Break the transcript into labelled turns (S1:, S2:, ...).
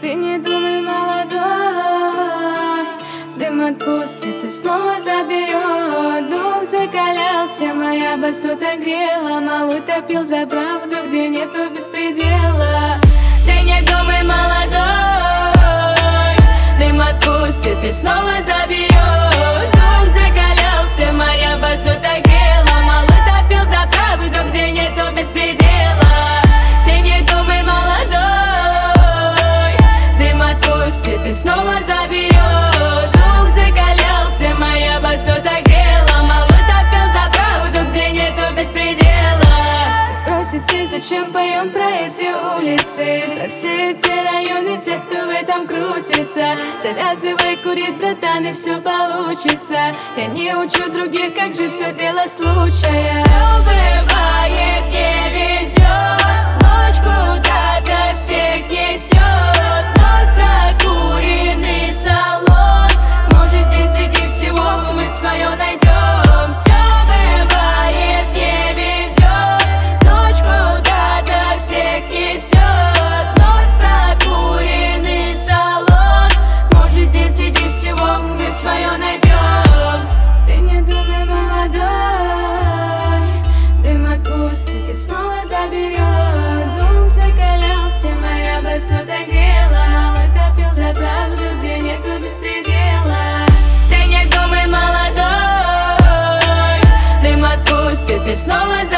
S1: Ты не думай, молодой, дым отпустит и снова заберет. Дух закалялся, моя басута грела, малой топил за правду, где нету беспредела. Ты не думай, молодой, дым отпустит и снова заберет. Дух закалялся, моя басута грела, малой топил за правду, где нету беспредела. Ты не думай, молодой, дым отпустит и снова заберет. Дух закалялся, моя басута грела, малой топил за правду, где нету беспредела. Спросите, зачем поем про эти улицы, про все эти районы, тех, кто в этом крутится. Завязывай курить, братан, и все получится. Я не учу других, как жить, все дело случая. Все бывает, не везет, ночь куда-то всех несет. Вновь прокуренный салон, может, здесь среди всего мы свое найдем. Все бывает, не везет, ночь куда-то всех несет. Вновь прокуренный салон, может, здесь среди всего мы свое найдем. Ты не думай, молодой, дым отпустит и снова заберет. Дух закалялся, моя басута грела, малой топил за правду, где нету беспредела. Ты не думай, молодой, дым отпустит и снова заберет.